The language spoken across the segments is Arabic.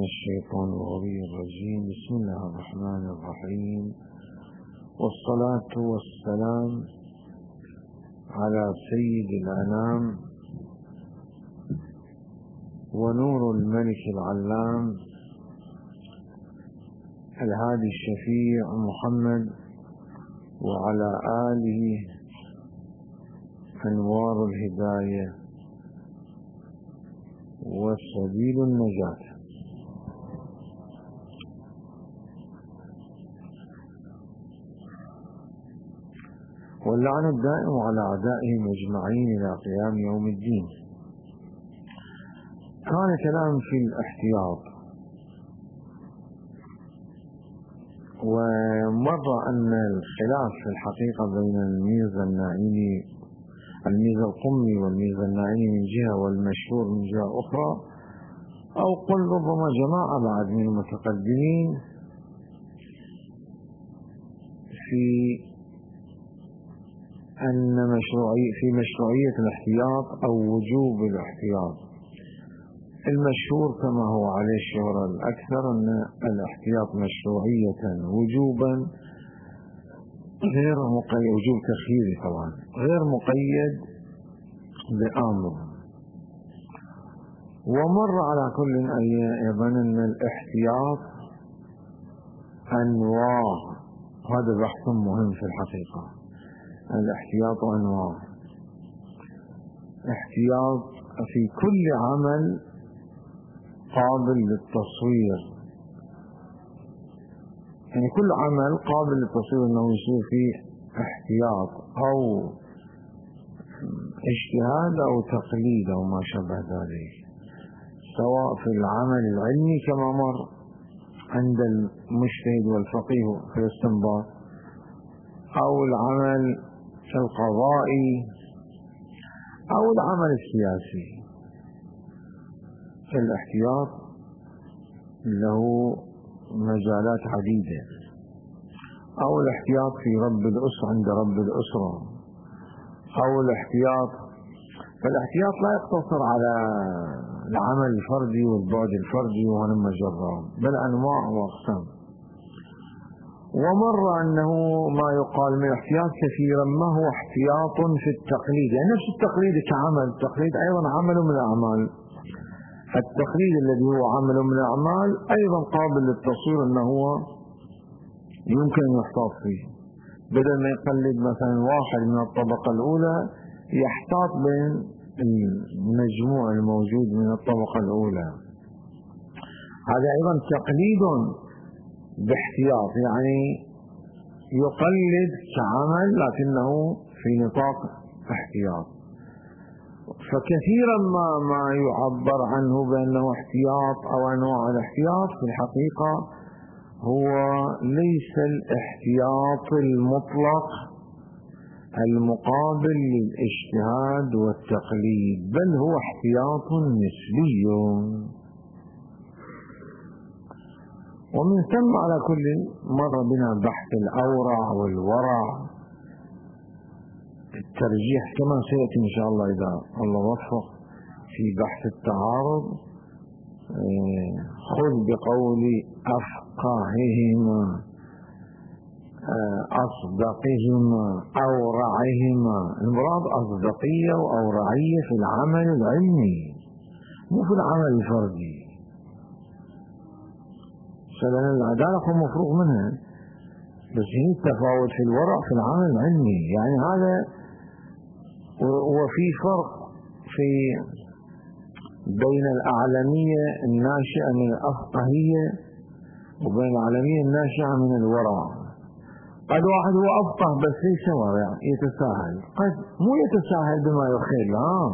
الشيطان الرجيم. بسم الله الرحمن الرحيم، والصلاة والسلام على سيد الأنام ونور الملك العلام الهادي الشفيع محمد، وعلى آله أنوار الهداية وسبيل النجاة. واللعن الدائم على أعدائهم أجمعين إلى قيام يوم الدين. كان كلام في الاحتياط، ومر أن الخلاف في الحقيقة بين الميزة النائمي الميزة القمي والميزة النائمي من جهة والمشهور من جهة أخرى، أو قل ربما جماعة بعد من المتقدمين في أن في مشروعية الاحتياط أو وجوب الاحتياط. المشهور كما هو عليه الشهرة الأكثر أن الاحتياط مشروعية وجوبا غير مقيد، وجوب تخييري طبعا غير مقيد بأمر. ومر على كل أيضا أن الاحتياط أنواع، هذا بحث مهم في الحقيقة. الاحتياط أنواع، احتياط في كل عمل قابل للتصوير، يعني كل عمل قابل للتصوير أنه يصير فيه احتياط أو اجتهاد أو تقليد أو ما شابه ذلك، سواء في العمل العلمي كما مر عند المجتهد والفقيه في الاستنباط، أو العمل القضائي، أو العمل السياسي. الاحتياط له مجالات عديدة، أو الاحتياط في رب الأسرة عند رب الأسرة، أو الاحتياط. فالاحتياط لا يقتصر على العمل الفردي والبعد الفردي وهلم جرا، بل أنواع وأقسام. ومر أنه ما يقال من الاحتياط كثيرا ما هو احتياط في التقليد، يعني نفس التقليد كعمل، التقليد أيضا عمل من الأعمال. التقليد الذي هو عمل من الأعمال أيضا قابل للتصوير أنه هو يمكن أن يحتاط فيه، بدل ما يقلد مثلا واحد من الطبقة الأولى يحتاط بين المجموع الموجود من الطبقة الأولى. هذا أيضا تقليد باحتياط، يعني يقلد كعمل لكنه في نطاق احتياط. فكثيرا ما يعبر عنه بأنه احتياط أو أنواع الاحتياط في الحقيقة هو ليس الاحتياط المطلق المقابل للاجتهاد والتقليد، بل هو احتياط نسبي. ومن ثم على كل مر بنا بحث الأورع والورع، الترجيح كما سيأتي إن شاء الله إذا الله وفق في بحث التعارض. خذ بقول أفقههما أصدقهما أورعهما. المراد أصدقية وأورعية في العمل العلمي مو في العمل الفردي. فلأن العدالة هو مفروغ منها، بس هي التفاوت في الورع في العمل العلمي. يعني هذا، وفي فرق في بين الأعلمية الناشئة من الأفقهية وبين الأعلمية الناشئة من الورع. قد واحد هو أفقه بس ليس ورع، يتساهل، قد مو يتساهل بما يخيل،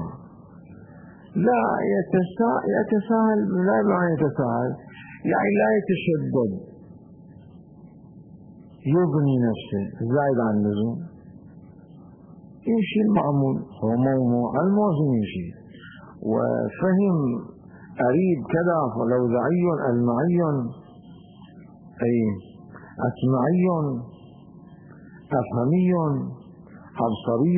لا يتساهل، لا بمعنى يتساهل يعني لا يتشدد، يبني نفسه زائد عن اللزوم، يمشي المعمول، هو موضوع الموازن يمشي، وفهم أريد كذا فلوذعي المعي أي أسمعي أفهمي أبصري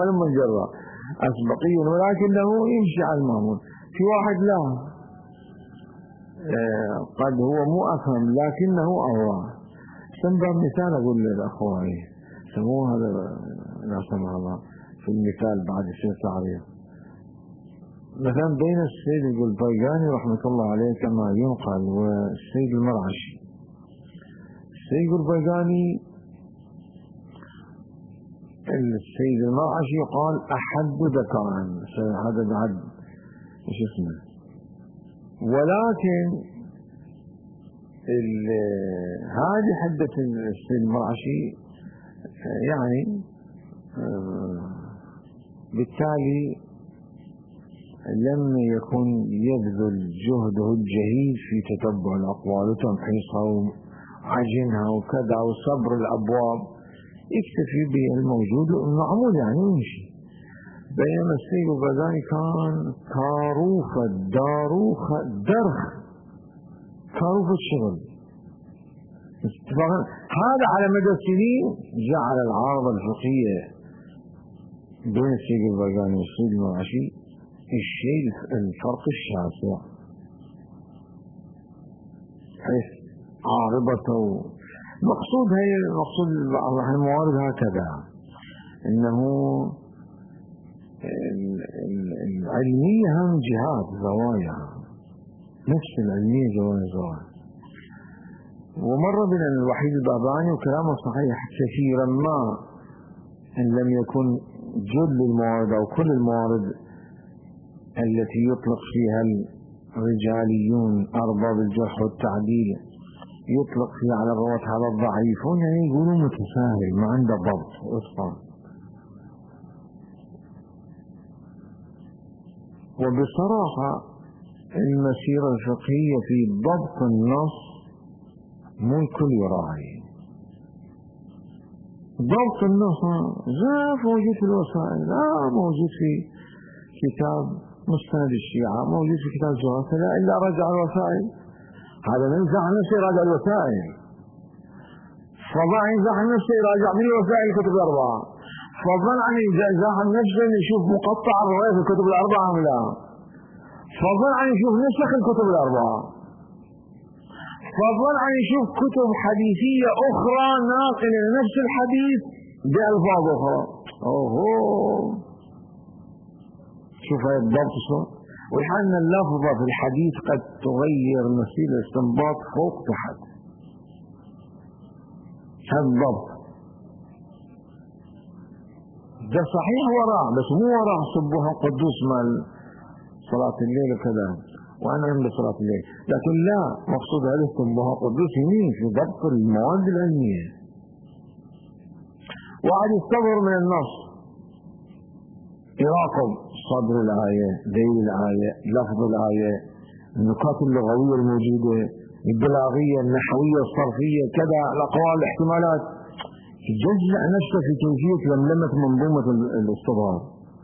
والمجرى أسبقي، ولكنه يمشي على المعمول. في واحد لا قد هو مو أفهم لكنه أروع. سنضرب مثال أقول للأخوة سموه هذا لا سمح الله في المثال بعد الشيء تعريف. مثلا بين السيد البيقاني رحمة الله عليه كما ينقل والسيد المرعشي. السيد البيقاني السيد المرعشي قال أحد ذكاء، هذا بعد ايش اسمه، ولكن هذه حدة السيد المرعشي يعني بالتالي لم يكن يبذل جهده الجهيد في تتبع الأقوال وتمحيصها وعجنها وكذا وصبر الأبواب، يكتفي بالموجود والمعمول يعني ويمشي. بينما السيد البيقاني كان كاروفة داروخة درخ، كاروفة شغل. هذا على مدى السنين جعل العارضة الفقهية بين السيد البيقاني والسيد المرعشي الشيء الفرق الشاسع، حيث عارضته. مقصود هي مقصود الموارد هكذا، انه العلمية هم جهات زوايا، نفس العلمية زوايا. ومر بنا الوحيد الباباني وكلامه صحيح كثيرا ما ان لم يكن جل الموارد او كل الموارد التي يطلق فيها الرجاليون أرباب الجرح والتعديل يطلق فيها على الرواة على الضعيفون، يعني يقولون متساهل ما عنده ضبط وإتقان. وبصراحة المسيرة الفقهية في ضبط النص مو الكل يراعي ضبط النص، زاف موجود في الوسائل، موجود في كتاب مستند الشيعة، موجود في كتاب الجواهر، لا إلا رجع الوسائل. هذا من ينزح نفسه يراجع الوسائل، فضلا ينزح نفسه يراجع من الوسائل الكتب الأربعة، فضلا عن ينزح نفسه يشوف مقطع الرواية في الكتب الأربعة أم لا، فضلا عن يشوف نسخ الكتب الأربعة، فضلا عن يشوف كتب حديثية أخرى ناقلة لنفس الحديث بألفاظ أخرى. شوف هاي الضبط شو، والحال ان اللفظة في الحديث قد تغير مسير الاستنباط فوق تحت. هذا الضبط ده صحيح وراء، بس مو وراء صبوها قدوس مال صلاة الليل وكذا وانا عند صلاة الليل، لكن لا، مقصود هذا صبوها قدوس يمين في ضبط المواد العلمية. وعد يستظهر من النص يراقب صدر الآية، ذيل الآية، لفظ الآية، النقاط اللغوية الموجودة، البلاغية، النحوية، الصرفية، كذا، الأقوال، الاحتمالات، يجزع نفسه في كيفية لملمة منظومة الاستظهار.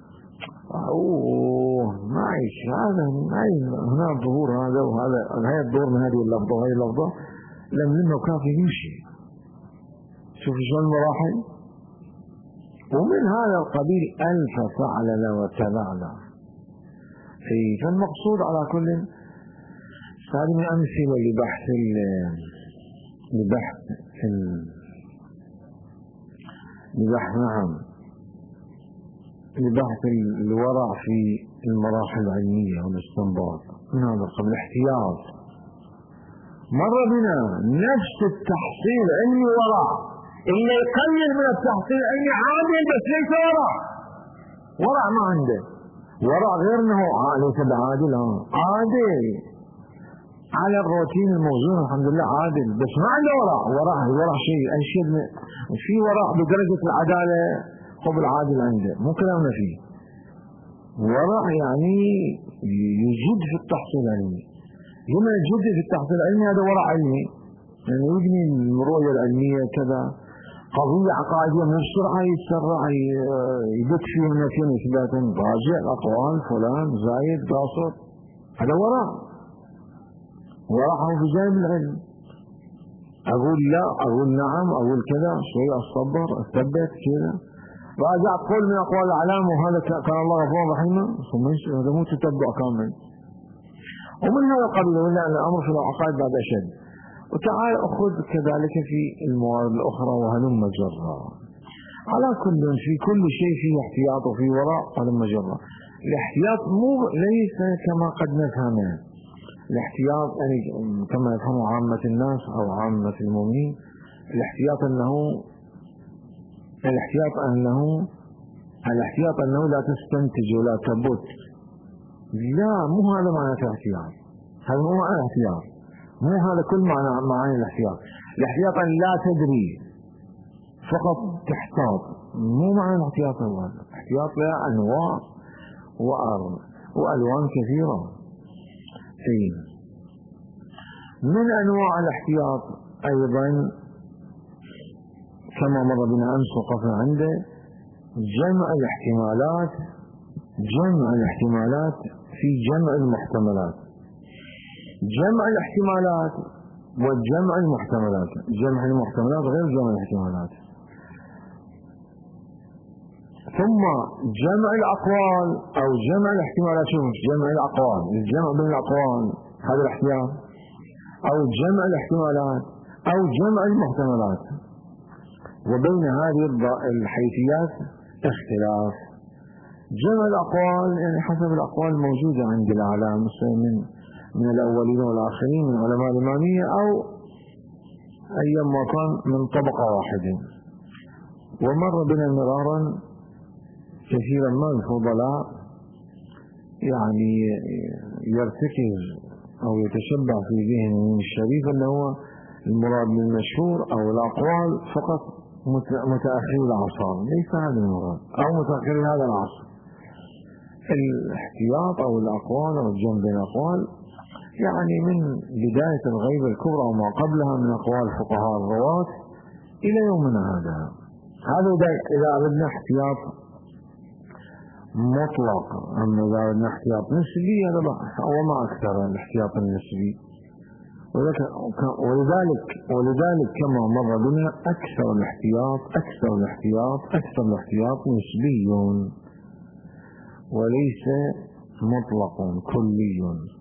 ما عيش هذا، هنا الظهور هذا وهذا، هاي الظهور من هذه اللفظة وهي اللفظة، لملمه كافي يمشي. شوف شلون المراحل. ومن هذا القبيل ألف فعل وتبعنا. فالمقصود على كل هذه من أمثلة لبحث الورع في المراحل العلمية والاستنباط. من هذا القبيل احتياط. مر بنا نفس التحصيل علمي ورع، اللي يقلل من التحصيل العلمي عادل بس ليس ورع ما عنده ورع غير انه ليس بعادل، عادل على الروتين الموزون الحمد لله عادل، بس ما عنده ورع شيء اشد في ورع بدرجة العدالة قبل عادل عنده، مو كلامنا فيه ورع يعني يجد في التحصيل العلمي. لما يجد في التحصيل العلمي هذا ورع علمي، يعني يبني الرؤية العلمية كذا، قضية عقائدية من الشرعة يتسرع يبت فيه من نفين إثبات راجع الأقوال فلان زايد قاصر، هذا ورعه في جانب العلم. أقول لا، أقول نعم، أقول كذا، شوي أصبر أثبت كذا، راجع قول من أقوال الأعلام وهذا كان الله غفور رحيمه، ثم هذا مو تتبع كامل. ومن هذا القبيل قلنا أن الأمر في العقائد بعد أشد. وتعال أخذ كذلك في الموارد الأخرى وهلم جرا. على كل في كل شيء فيه احتياط وفي وراء هلم جرا. الاحتياط ليس كما قد نفهمه. الاحتياط يعني كما يفهم عامة الناس أو عامة المؤمنين، الاحتياط أنه لا تستنتج ولا تبت. لا، مو هذا معنى الاحتياط. هذا مو معنى الاحتياط، مو هذا كل معاني الاحتياط. الاحتياط أن لا تدري، فقط تحتاط، مو معنى الاحتياط. هذا الاحتياط له أنواع وألوان كثيرة. من أنواع الاحتياط أيضا كما مر بنا أمس وقفنا عنده جمع الاحتمالات في جمع المحتملات. جمع الاحتمالات وجمع المحتملات. جمع المحتملات غير جمع الاحتمالات. ثم جمع الأقوال أو جمع الاحتمالات. شوف، جمع الأقوال، الجمع بين الأقوال هذا الاحتياط، أو جمع الاحتمالات أو جمع المحتملات. وبين هذه الحيثيات اختلاف. جمع الأقوال يعني حسب الأقوال الموجودة عند الأعلام من الأولين والآخرين من علماء الإمامية أو أيما كان من طبقة واحدة. ومر بنا مرارا كثيرا ما الفضلاء يعني يرتكز أو يتشبع في ذهنه الشريف أنه هو المراد بالمشهور أو الأقوال فقط متأخر العصر. ليس هذا المراد، أو متأخر هذا العصر. الاحتياط أو الأقوال أو الجمع بين الأقوال يعني من بداية الغيبة الكبرى وما قبلها من أقوال فقهاء الرواة إلى يومنا هذا. هذا إذا أردنا احتياط مطلق. أما إذا أردنا احتياط نسبي هذا وما أكثر الاحتياط النسبي. ولذلك كما مر بنا أكثر الاحتياط نسبي وليس مطلق كلي.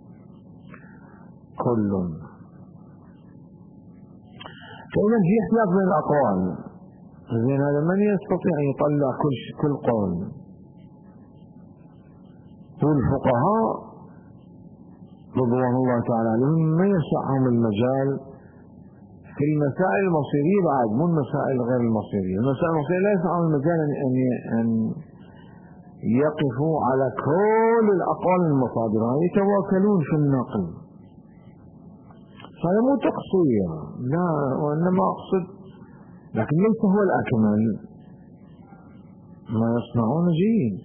فإذا في احتياط بين الأقوال. إذن هذا من يستطيع أن يطلع كل قول. والفقهاء رضوان الله تعالى عليهم ما يسعهم المجال في المسائل المصيرية بعد، مو المسائل غير المصيرية. المسائل المصيرية لا يسعهم المجال أن يقفوا على كل الأقوال المصادرة، يتواكلون في النقل. هذا مو تقصير، لا، وإنما أقصد لكن ليس هو الأكمل. ما يصنعون جيد.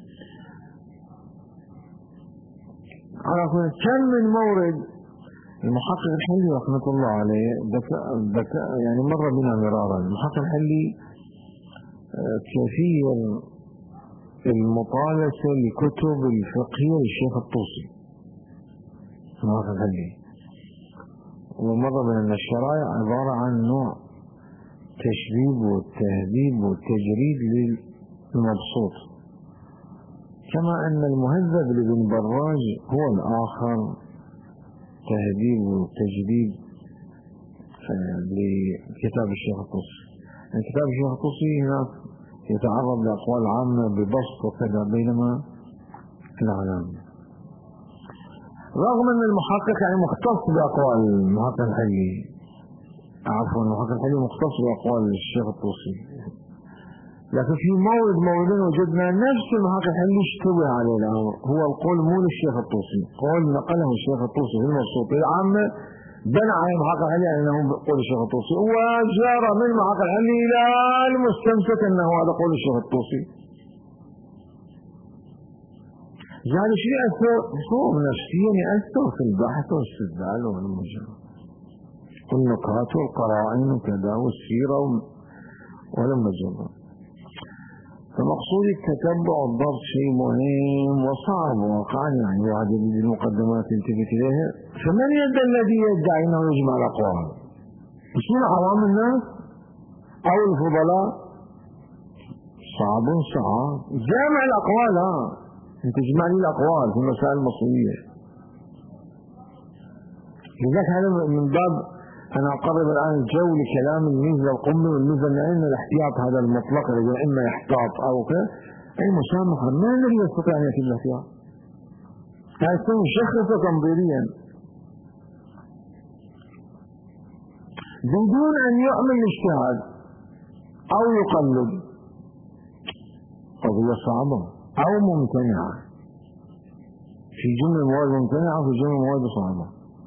على كم من مورد المحقق الحلي رحمة الله عليه يعني مر بنا مرارا. المحقق الحلي كثير المطالسة لكتب الفقهية للشيخ الطوسي. المحقق الحلي ومر بنا أن الشرائع عبارة عن نوع تشبيب والتهذيب والتجريد للمبسوط، كما أن المهذب لابن براج هو الآخر تهذيب وتجديد لكتاب الشيخ الطوسي. يعني كتاب الشيخ الطوسي هناك يتعرض لأقوال عامة ببسط وكذا، بينما الأعلام رغم أن المحقق يعني مختص بأقوال المحقق الحلي. عفوا، المحقق الحلي مختص بأقوال الشيخ الطوسي، لكن في موردين وجدنا نفس المحقق الحلي اشتبه عليه الأمر. هو القول مو للشيخ الطوسي، قول نقله الشيخ الطوسي في المبسوط العامة، بنى عليه المحقق الحلي أنه قول الشيخ الطوسي، وجرى من المحقق الحلي إلى المستمسك أنه هذا قول الشيخ الطوسي. يعني شيء يأثر صوب نفسيا، يأثر في البحث والاستدلال والنقاط والقرائن وكذا والسيرة والمجرة. فمقصود التتبع والضبط شيء مهم وصعب واقعا، يعني واحد يجد المقدمات يلتفت إليها. فمن الذي يدعي أنه يجمع الأقوال؟ يصير عوام الناس أو الفضلاء؟ صعب. جامع الأقوال، أنت تجمع لي الأقوال في المسائل المصرية. لذلك هذا من باب أنا أقرب الآن الجو لكلام الميزة القمي والميزة لأن الاحتياط هذا المطلق الذي إما يحتاط أو كذا أي مسامحة ما الذي يستطيع أن يأتي بالاحتياط؟ هذا يكون شخصة تنظيريا بدون أن يعمل اجتهاد أو يقلد، قضية صعبة أو ممتنعة، في جملة مواد ممتنعة وفي جملة مواد صعبة.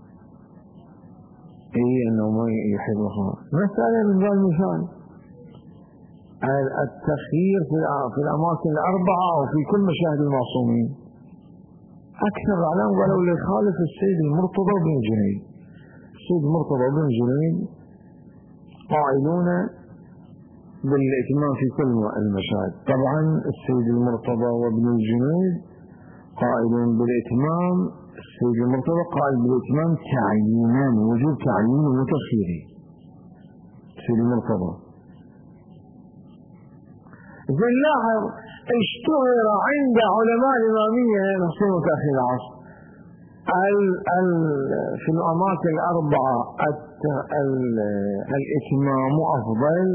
أنه ما يحب الخمر مسألة من ذا المثال التخيير في الأماكن الأربعة أو في كل مشاهد المعصومين. أكثر العلام قالوا اللي يخالف السيد المرتضى بن جنيد. السيد المرتضى بن جنيد قائلون بالإتمام في كل المشاهد. طبعا السيد المرتضى وابن الجنيد قائلون بالإتمام، السيد المرتضى قائل بالإتمام تعيينا، وجود تعيين وتخييري. السيد المرتضى إذن لاحظ اشتهر عند علماء الإمامية نفسه متأخر العصر في الأماكن الأربعة الإتمام أفضل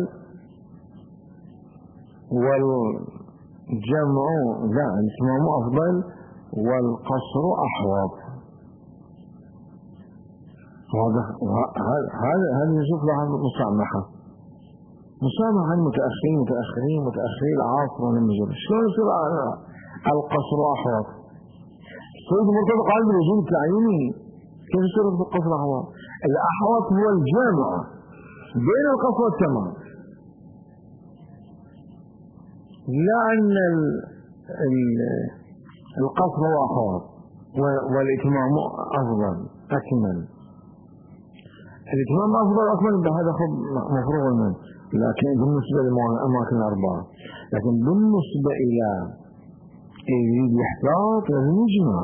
والجمع لا الإتمام أفضل والقصر أحوط. هذا يشوف لها مسامحة متأخرين العصر والمجرد. شلون يصير القصر أحوط؟ السيد المرتضى قال بالوجود التعييني، كيف يصير القصر أحوط؟ الأحوط هو الجامع بين القصر والتمام، لا أن القصر هو أحوط والإتمام أفضل أكمل. الإتمام أفضل أكمل بهذا مفروغ منه، لكن بالنسبة للأماكن الأربعة. لكن بالنسبة إلى الاحتياط لازم يجمع.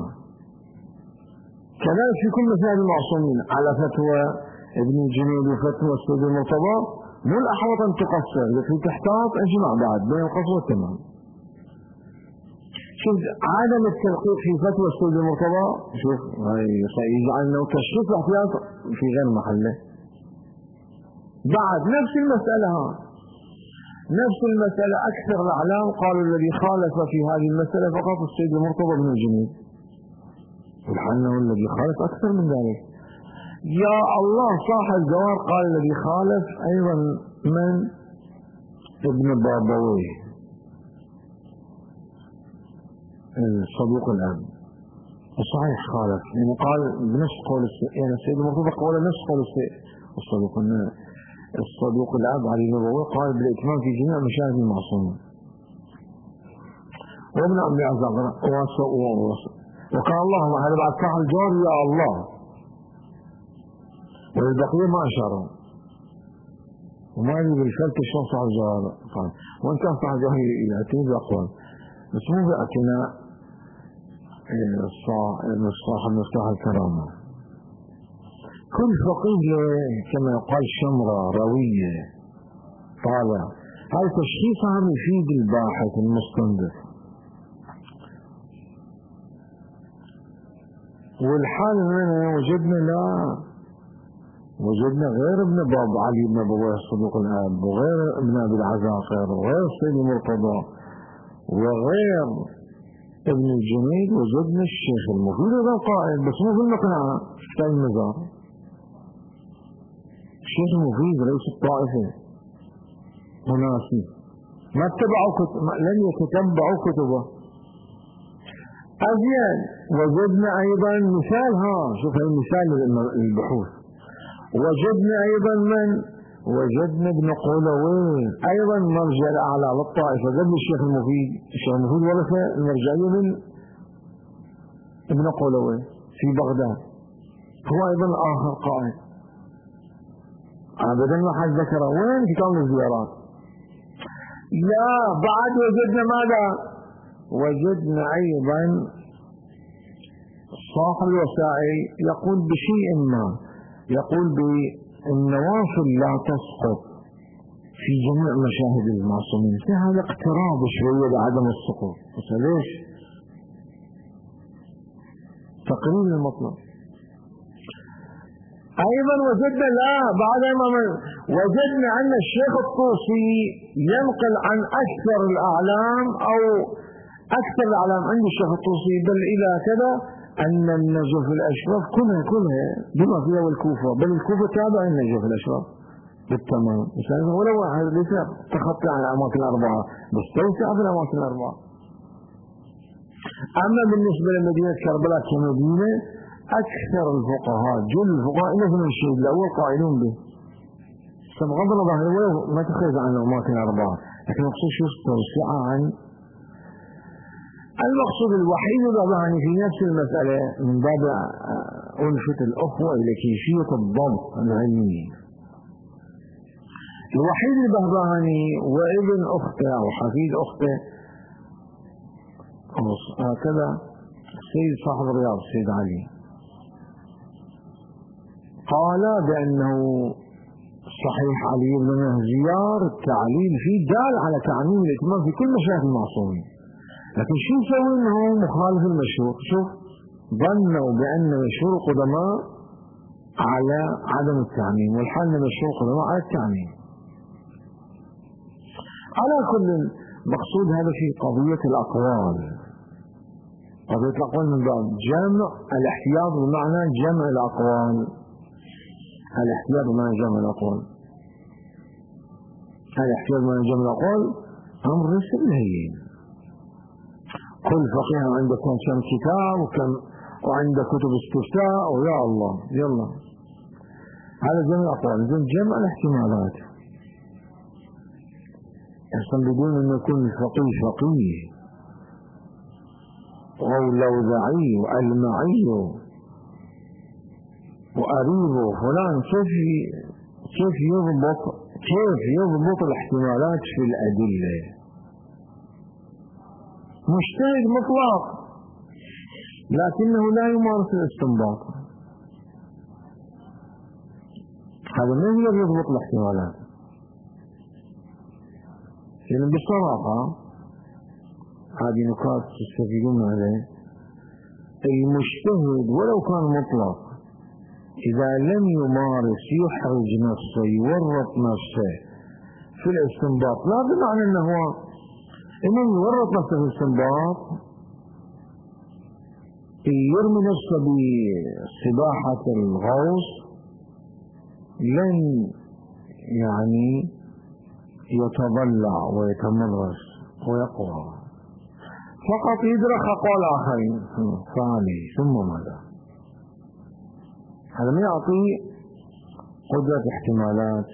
كذلك في كل مسائل المعصومين على فتوى ابن الجنيد وفتوى السيد المرتضى مو الأحوط أن تقصر، لكن تحتاط اجمع بعد بين القصر والتمام. شوف عدم التدقيق في فتوى السيد المرتضى، شوف يجعل له تشخيص احتياط في غير محله. بعد نفس المسألة أكثر الأعلام قالوا الذي خالف في هذه المسألة فقط السيد المرتضى بن الجنيد، والحال الذي خالف أكثر من ذلك. يا الله صاحب الجوار قال الذي خالف أيضا من ابن بابويه الصدوق الآن، وصحيح خالف يعني قال بنفس قول يعني السيد المرتضى قال نفس قول الصدوق الأب علي بابويه قال بالإتمام في جميع مشاهد المعصومين. وابن أبي عزاقنا وكان الله هذا بعد صاحب الجوار يا الله، والبقية ما أشاروا وما يجب بالفلت شلون صاحب الجوار قال، وإن كان صاحب الجوار يأتي بأقوال بس مو بأتنا صاحب مفتاح الكرامة. كل فقيه كما يقال شمرة روية طالع، هذا تشخيصها يفيد الباحث المستنبط. والحال هنا وجدنا غير ابن باب علي بن بابويه الصدوق الآب، وغير ابن أبي العزاقر، وغير السيد المرتضى، وغير ابن الجنيد، وجدنا الشيخ المفيد هذا قائل بس مو في المقنعة في المزار. الشيخ المفيد رئيس الطائفة مناسي ما اتبعوا لم يتتبعوا كتبه. أزيد وجدنا أيضا مثال شوف هاي مثال للبحوث. وجدنا أيضا وجدنا ابن قولوي أيضا مرجع الأعلى للطائفة قبل الشيخ المفيد. الشيخ المفيد ورث المرجعية من ابن قولوي في بغداد، هو أيضا آخر قائد أبدا ما حد ذكره. وين في كون الزيارات؟ لا بعد وجدنا ماذا؟ وجدنا أيضا صاحب الوسائل يقول بشيء ما، يقول بالنوافل لا تسقط في جميع مشاهد المعصومين. هذا اقتراب شوية لعدم السقوط. بس ليش؟ تقرير المطلب. أيضا وجدنا وجدنا أن الشيخ الطوسي ينقل عن أكثر الأعلام أو أكثر الأعلام عند الشيخ الطوسي بل إلى كذا أن النجف الأشرف كلها بما فيها والكوفة، بل الكوفة تابع النجف الأشرف بالتمام، ولو واحد ليس تخطى عن الأماكن الأربعة بس توسع في الأماكن الأربعة. أما بالنسبة لمدينة كربلاء كمدينة أكثر الفقهاء جل الفقهاء إلا في الشيء الأول قائلون به، بغض النظر ما تخرج عن الأماكن الأربعة، لكن مقصود شو توسعة عن المقصود الوحيد يعني في نفس المسألة من باب ألفة الأخوة إلى كيفية الضبط العلمي. الوحيد البهبهاني وابن أخته أو حفيد أخته هكذا السيد صاحب الرياض السيد علي قال بأنه صحيح علي بن مهزيار التعليل فيه دال على تعميم الإتمام في كل مشايخ المعصومين، لكن شو يسوي انه مخالف المشهور؟ شوف ظنوا بأن مشهور القدماء على عدم التعميم والحال مشهور القدماء على التعميم. على كل مقصود هذا في قضية الأقوال، قضية الأقوال من باب جمع الاحتياط بمعنى جمع الأقوال، الاحتياط بمعنى جمع الأقوال، الاحتياط بمعنى جمع الأقوال أمر ليس بالهين. كل فقيه عنده كم كتاب وعنده كتب استفتاء ويا الله يلا هذا جمع الأقوال، جمع الاحتمالات أصلا بدون أن يكون الفقيه فقيه واللوذعي والمعي وأريب فلان كيف يضبط الاحتمالات في الأدلة. مجتهد مطلق لكنه لا يمارس الاستنباط، هذا ما يقدر يضبط الاحتمالات. يعني بصراحة هذه نقاط تستفيدون عليه. المجتهد ولو كان مطلق إذا لم يمارس يحرج نفسه يورط نفسه في الاستنباط، لا بمعنى أنه إنه يورط نفسه في الاستنباط يرمي نفسه بسباحة الغوص لن يعني يتضلع ويتمرس ويقوى، فقط يدرك أقوال آخرين ثاني ثم ماذا. هذا ما يعطي قدرة احتمالات.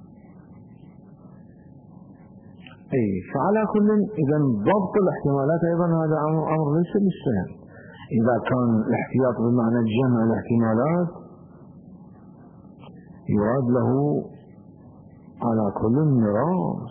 فعلى كل إذا ضبط الاحتمالات أيضا هذا أمر ليس بالسهل. إذا كان الاحتياط بمعنى جمع الاحتمالات يراد له على كل ميراث.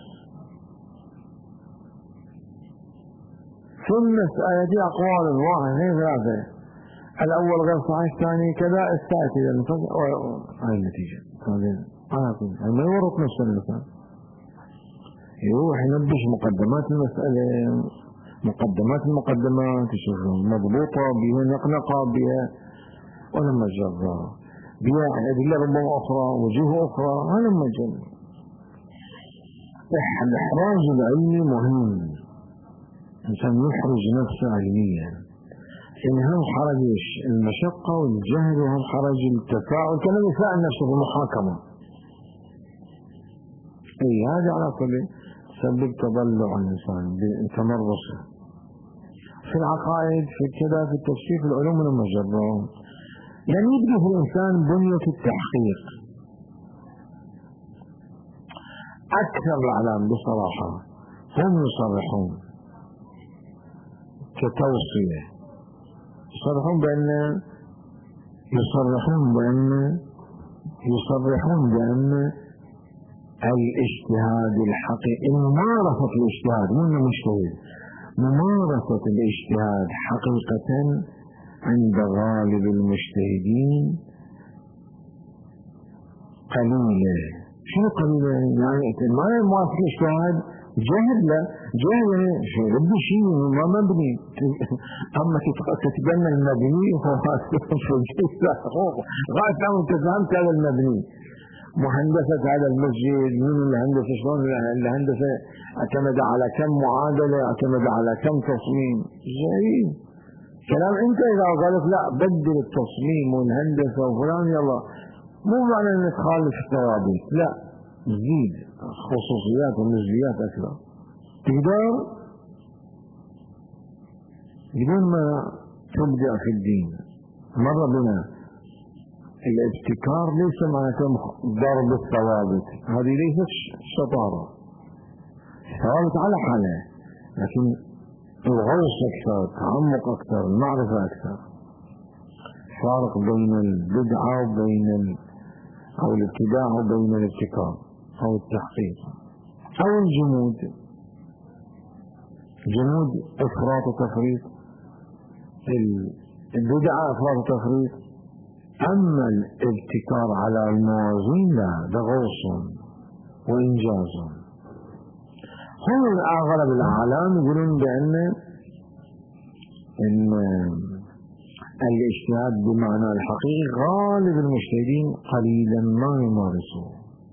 في المسألة أقوال واحد اثنين ثلاثة، الأول غير صحيح، الثاني كذا، الثالث هاي النتيجة. على كل ما يورط نفس الإنسان يروح ينبش مقدمات المسألة، مقدمات المقدمات يشوفون مضبوطة بها نقنقة بها ولما جرى بها أدلة ربما أخرى وجوه أخرى ولما جرى. الإحراج العلمي مهم، إنسان يحرج نفسه علميا، إن هم حرج المشقة والجهل وهم حرج التفاعل كما يفاعل نفسه في المحاكمة. هذا على كل سبب تضلع الإنسان بتمرسه في العقائد في كذا في التفسير في العلوم لما جربهم. يعني يبدو في الإنسان بنية التحقيق. أكثر الأعلام بصراحة هم يصرحون كتوصية، يصرحون بأن الاجتهاد الحقيقي، ممارسة الاجتهاد مو مجتهد، ممارسة الاجتهاد حقيقة عند غالب المجتهدين قليلة. شنو قليلة؟ يعني ما يمارس الاجتهاد جهل لا، جهل شيء بدي شيء ما مبني. أما تتبنى المبني غاية لو تفهمت هذا المبني. مهندسة هذا المسجد، من الهندسة شلون الهندسة اعتمد على كم معادلة، اعتمد على كم تصميم. جيد كلام. انت اذا قالت لا بدل التصميم والهندسة وفلان يلا، مو معنى ان تخالف الثوابت، لا تزيد خصوصيات ونسبيات اكثر. تقدر بدون ما تبدع في الدين. مر بنا الابتكار ليس معناته ضرب الثوابت، هذه ليست شطارة. الثوابت على حالها، لكن الغوص أكثر، تعمق أكثر، المعرفة أكثر. فارق بين البدعة وبين أو الابتداع وبين الابتكار أو التحقيق أو الجمود. جمود إفراط وتفريط، البدعة إفراط وتفريط. أما الابتكار على الموازين لا، ده غوص وإنجاز. هم أغلب العالم يقولون بأن الاجتهاد بمعنى الحقيقي غالب المجتهدين قليلا ما يمارسوه.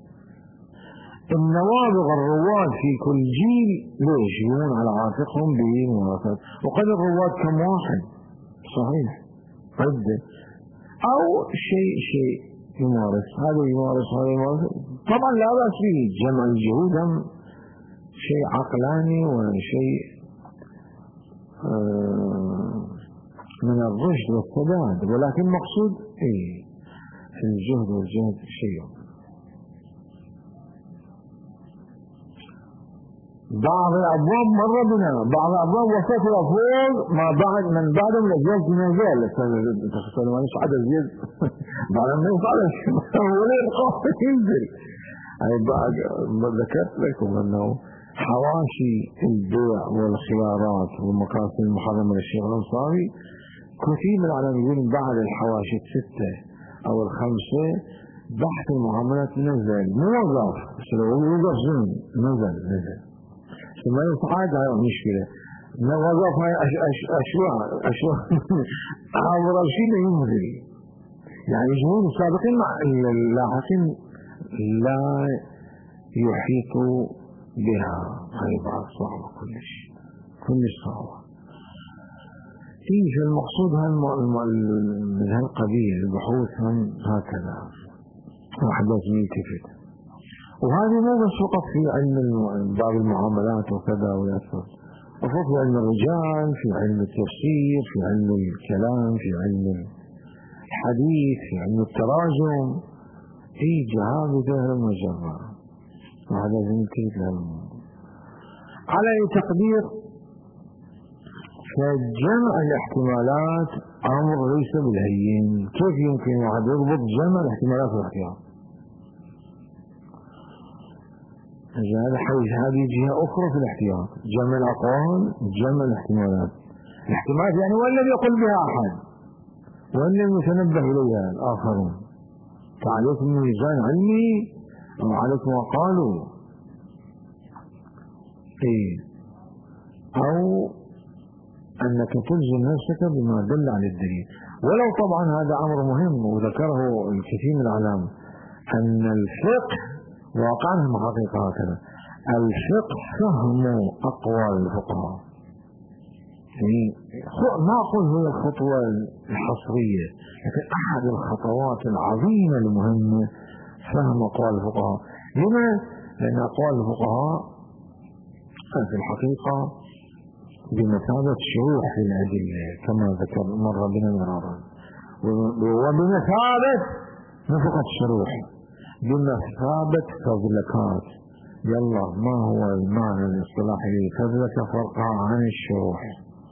النوابغ الرواد في كل جيل ليش يكونون على عاتقهم بممارسات، وقد الرواد كم واحد صحيح قد، أو شيء يمارس، هذا يمارس هذا يمارس. طبعا لا بأس به، جمع الجهود هم شيء عقلاني وشيء من الرشد والسداد، ولكن مقصود في الجهد والجهد شيء. بعض الأبواب مر بنا، بعض الأبواب وصلت الأفوال ما بعد من بعدهم الأجيال في مجال تخصص ما نش عدد زياد بعد ما يصعدش ولا يبقى ينزل. أي بعد ما ذكرت لكم أنه حواشي البيع والخيارات والمقاصد المحرمة للشيخ الأنصاري كثير من العلماء يقولون بعد الحواشي الستة أو الخمسة بحث المعاملات نزل، مو وظف وظف زمن نزل ثم يصعد. هاي مشكلة نوظف هاي أشواء عبر شيء ينزل. يعني جمهور السابقين مع اللاحقين لا يحيطوا بها. هاي بعض صعبة كلش صعبة. في المقصود من هالقضية البحوث هم هكذا واحد لازم يلتفت. وهذه مو بس فقط في علم باب المعاملات وكذا ويأثر، وفقط في علم الرجال، في علم التفسير، في علم الكلام، في علم الحديث، في علم التراجم. جهابته المجرة وهذا لازم يلتفت لهم. على أي تقدير فجمع الاحتمالات أمر ليس بالهين. كيف يمكن واحد يضبط جمع الاحتمالات والاحتياط؟ هذه جهة أخرى في الاحتياط، جمع الأقوال، جمع الاحتمالات. الاحتمالات يعني وإن لم يقل بها أحد وإن لم يتنبه إليها الآخرون، فعليكم ميزان علمي وعليكم وقالوا أو أنك تلزم نفسك بما دل على الدليل. ولو طبعا هذا أمر مهم وذكره الكثير من العلماء أن الفقه واقعا حقيقة هكذا، الفقه فهم أقوال الفقهاء. يعني ما أقول هي الخطوة الحصرية، لكن أحد الخطوات العظيمة المهمة فهم أقوال الفقهاء. لما؟ لأن أقوال الفقهاء في الحقيقة بمثابة شروح في الأدلة كما ذكر مر بنا مرارا، وبمثابة مو فقط شروح، بمثابة فضلكات. يلا ما هو المعنى الاصطلاحي لفضلك فرقها عن الشروح؟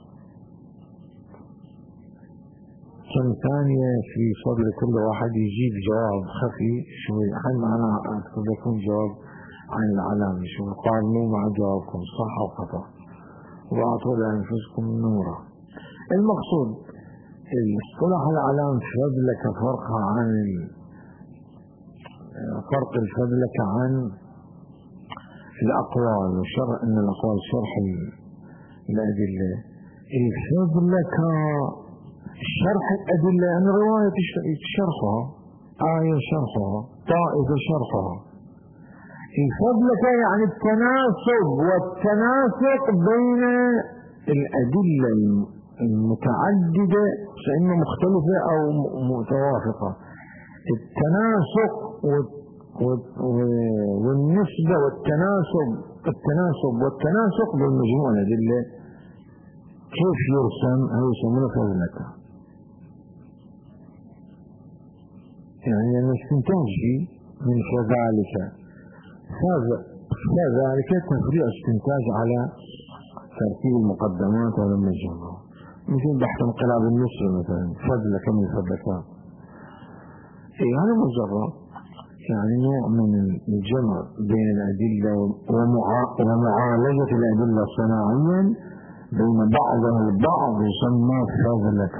كم ثانية في صدر كل واحد يجيب جواب خفي شوي عن معنى أعتقد يكون جواب عن العلامة شو قارنوا مع جوابكم صح أو خطأ وأعطوا لأنفسكم نورا. المقصود الاصطلاح العلام فضلك فرقها عن فرق الفضلك عن الأقوال وشرح أن الأقوال شرح الأدلة. الفضلك شرح الأدلة أن رواية شرحها، آية شرحها، طائفة شرحها. الفضلك يعني التناسب والتناسق بين الأدلة المتعددة فإنه مختلفة أو متوافقة. التناسق والنسبة والتناسق بين مجموع الأدلة كيف يرسم؟ هذا يسمونه فضلك، يعني الاستنتاج من كذلك فذلك تفريع استنتاج على ترتيب المقدمات على المجموع، مثل بحث انقلاب النصر مثلا، فضلك من فضلك. هذا مجرد يعني نوع من الجمع بين الأدلة ومعالجة الأدلة صناعيا بين بعضها البعض يسمى فضلك.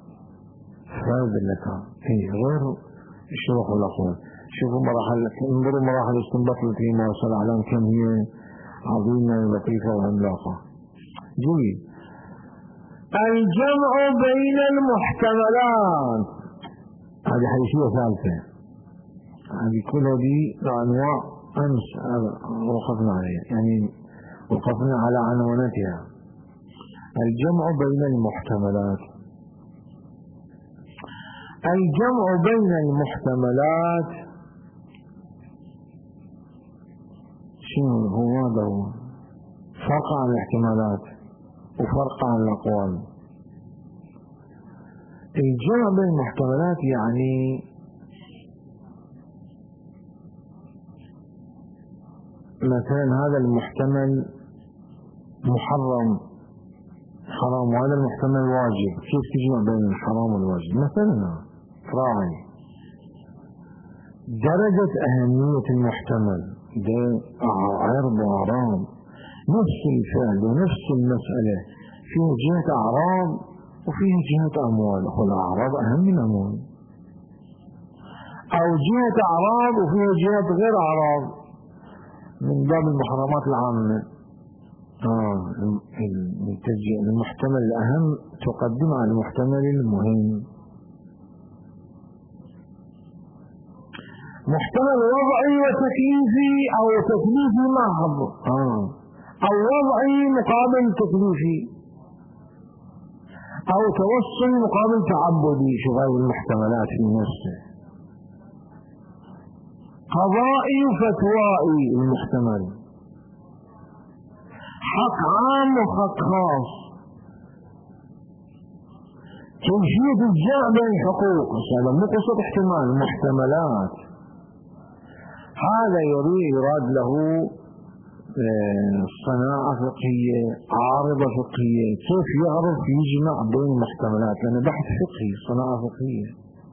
غير الشروح والأقوال. شوفوا انظروا مراحل الاستنباط التي ما وصل عليهم كم هي عظيمة ولطيفة وعملاقة. جميل. الجمع بين المحتملات، هذه حيثية ثالثة، هذه كلها دي أنواع أمس وقفنا عليها، يعني وقفنا على عنواناتها. الجمع بين المحتملات. الجمع بين المحتملات شنو هو؟ هذا فرق عن الاحتمالات وفرق عن الأقوال. الجمع بين المحتملات يعني مثلا هذا المحتمل محرم حرام وهذا المحتمل واجب، كيف تجمع بين الحرام والواجب؟ مثلا راعي درجة أهمية المحتمل ده عرض وعرام، نفس الفعل ونفس المسألة فيها جهة أعراض وفيها جهة أموال، والأعراض أهم من الأموال، أو جهة أعراض وفيها جهة غير أعراض من باب المحرمات العامة. المحتمل الأهم تقدم على المحتمل المهم. محتمل وضعي وتكليفي أو تكليفي محض، أو وضعي مقابل تكليفي، أو توصل مقابل تعبدي. شو هذه المحتملات في نفسه؟ قضائي وفتوائي المحتمل، حق عام وحق خاص، كيفية الجمع بين الحقوق. هذا مو قصة احتمال، محتملات. هذا يراد له صناعة فقهية، عارضة فقهية، كيف يعرف يجمع بين المحتملات، لأنه بحث فقهي، صناعة فقهية.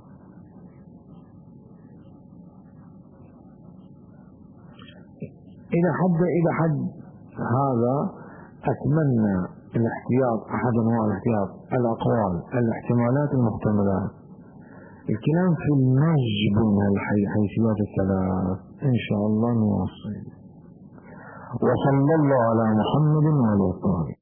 إلى حد هذا أتمنى الاحتياط، أحد أنواع الاحتياط، الأقوال، الاحتمالات، المحتملات. الكلام في المزج بين الحيثيات الثلاث إن شاء الله نواصل. وصلى الله على محمد وعلى آله.